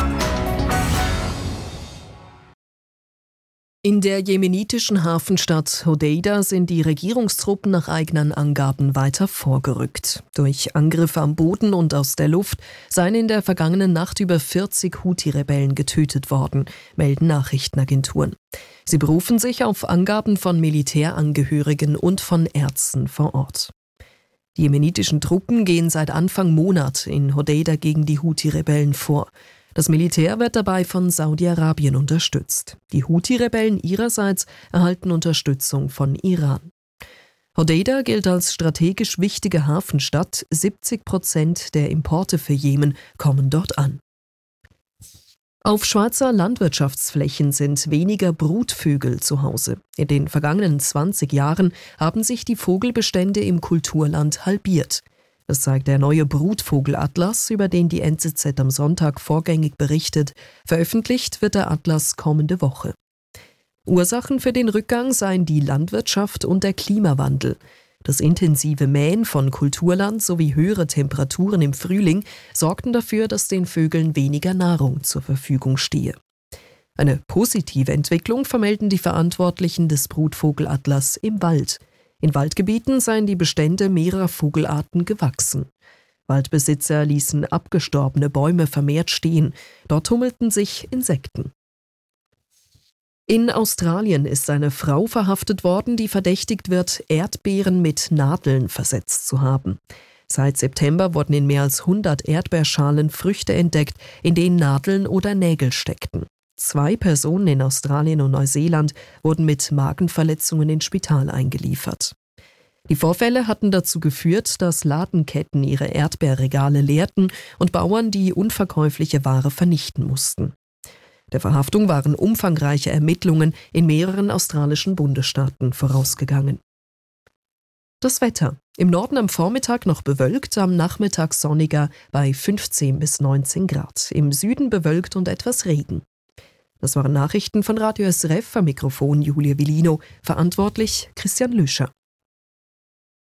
In der jemenitischen Hafenstadt Hodeida sind die Regierungstruppen nach eigenen Angaben weiter vorgerückt. Durch Angriffe am Boden und aus der Luft seien in der vergangenen Nacht über 40 Houthi-Rebellen getötet worden, melden Nachrichtenagenturen. Sie berufen sich auf Angaben von Militärangehörigen und von Ärzten vor Ort. Die jemenitischen Truppen gehen seit Anfang Monat in Hodeida gegen die Houthi-Rebellen vor. Das Militär wird dabei von Saudi-Arabien unterstützt. Die Houthi-Rebellen ihrerseits erhalten Unterstützung von Iran. Hodeida gilt als strategisch wichtige Hafenstadt. 70% der Importe für Jemen kommen dort an. Auf Schweizer Landwirtschaftsflächen sind weniger Brutvögel zu Hause. In den vergangenen 20 Jahren haben sich die Vogelbestände im Kulturland halbiert. Das zeigt der neue Brutvogelatlas, über den die NZZ am Sonntag vorgängig berichtet. Veröffentlicht wird der Atlas kommende Woche. Ursachen für den Rückgang seien die Landwirtschaft und der Klimawandel. Das intensive Mähen von Kulturland sowie höhere Temperaturen im Frühling sorgten dafür, dass den Vögeln weniger Nahrung zur Verfügung stehe. Eine positive Entwicklung vermelden die Verantwortlichen des Brutvogelatlas im Wald. In Waldgebieten seien die Bestände mehrerer Vogelarten gewachsen. Waldbesitzer ließen abgestorbene Bäume vermehrt stehen. Dort tummelten sich Insekten. In Australien ist eine Frau verhaftet worden, die verdächtigt wird, Erdbeeren mit Nadeln versetzt zu haben. Seit September wurden in mehr als 100 Erdbeerschalen Früchte entdeckt, in denen Nadeln oder Nägel steckten. 2 Personen in Australien und Neuseeland wurden mit Magenverletzungen ins Spital eingeliefert. Die Vorfälle hatten dazu geführt, dass Ladenketten ihre Erdbeerregale leerten und Bauern die unverkäufliche Ware vernichten mussten. Der Verhaftung waren umfangreiche Ermittlungen in mehreren australischen Bundesstaaten vorausgegangen. Das Wetter. Im Norden am Vormittag noch bewölkt, am Nachmittag sonniger bei 15 bis 19 Grad. Im Süden bewölkt und etwas Regen. Das waren Nachrichten von Radio SRF, am Mikrofon Julia Villino, verantwortlich Christian Lüscher.